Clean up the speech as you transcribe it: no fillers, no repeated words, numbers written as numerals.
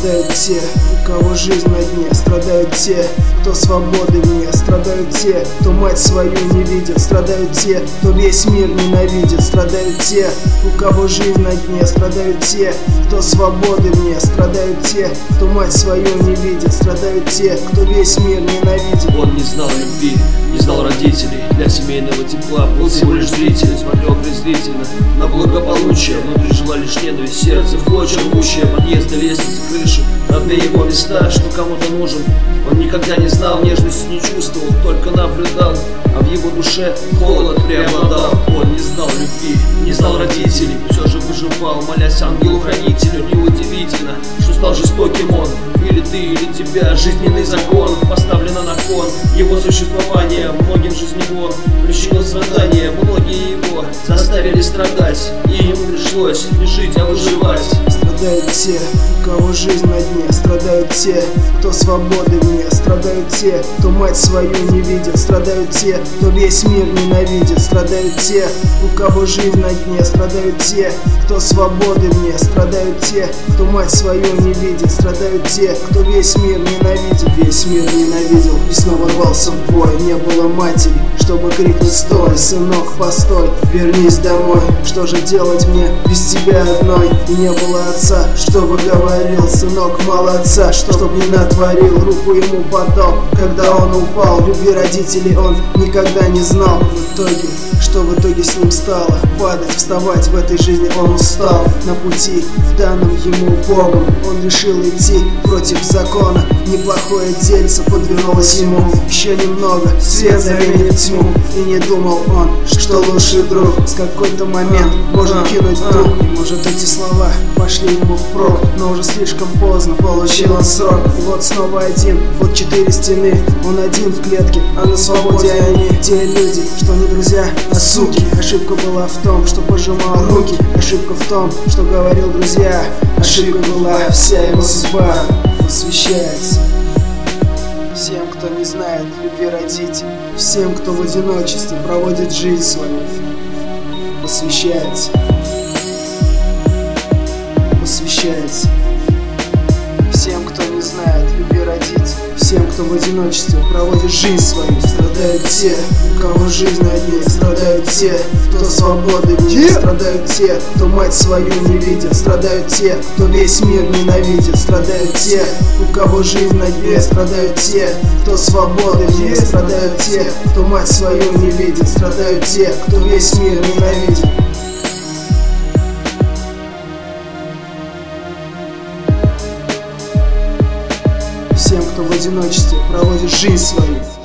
Страдают те, у кого жизнь на дне. Страдают те, кто свободы вне. Страдают те, кто мать свою не видит. Страдают те, кто весь мир ненавидит. Страдают те, у кого жизнь на дне. Страдают те, кто свободы вне. Страдают те, кто мать свою не видит. Страдают те, кто весь мир ненавидит. Он не знал любви, не знал родителей. Для семейного тепла был всего лишь зритель. Смотрел презрительно на благополучие. Внутри жила лишь ненависть, сердце в клочья рвущее. Подъезды, лестницы, крыши, родные его места, что кому-то нужен. Он никогда не знал, нежности не чувствовал, только наблюдал, а в его душе холод преобладал. Он не знал любви, не знал родителей, все же выживал, молясь ангелу-хранителю. Неудивительно, что стал жестоким он. Или ты, или тебя, жизненный закон поставлено на кон. Его существование многим жизнь его причинил страдания. Многие его заставили страдать, и ему пришлось не жить, а выживать. Страдают те, у кого жизнь на дне. Страдают те, кто свободы вне. Страдают те, кто мать свою не видит. Страдают те, кто весь мир ненавидит. Страдают те, у кого жизнь на дне. Страдают те, кто свободы вне. Страдают те, кто мать свою не видит. Страдают те, кто весь мир ненавидит. Весь мир ненавидел и снова рвался в бой. Не было матери, чтобы крикнуть: стой, сынок, постой, вернись домой. Что же делать мне без тебя одной? И не было отца, чтобы говорил: сынок, молодца, чтоб не натворил. Руку ему подал, когда он упал. Любви родителей он никогда не знал. Что в итоге с ним стало? Падать, вставать в этой жизни он устал. На пути, данном ему Богом, он решил идти против закона. Неплохое дельце подвернулось ему. Еще немного, свет заменит тьму. И не думал он, что лучший друг с какой-то момент можно кинуть вдруг. И может эти слова пошли ему впрок, но уже слишком поздно, получил он срок. И вот снова один, вот 4 стены. Он один в клетке, а на свободе они. Те люди, что не друзья, а суки. Ошибка была в том, что пожимал руки. Ошибка в том, что говорил друзья. Ошибка была вся его судьба. Посвящается всем, кто не знает любви родителей, всем, кто в одиночестве проводит жизнь свою. Посвящается. Посвящается всем, кто не знает любви родителей, всем, кто в одиночестве проводит жизнь свою. Страдают те, у кого жизнь на дне. Страдают те, кто свободы вне. Страдают те, кто мать свою не видит. Страдают те, кто весь мир ненавидит. Страдают те, у кого жизнь на дне. Страдают те, кто свободы вне. Страдают те, кто мать свою не видит. Страдают те, кто весь мир ненавидит. Всем, кто в одиночестве проводит жизнь свою.